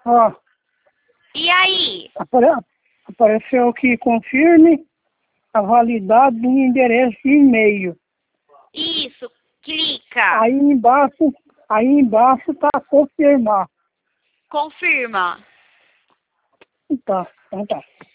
Ó, E aí? apareceu aqui, confirme a validade do endereço de e-mail. Isso, clica. Aí embaixo tá confirmar. Confirma. Tá, então tá.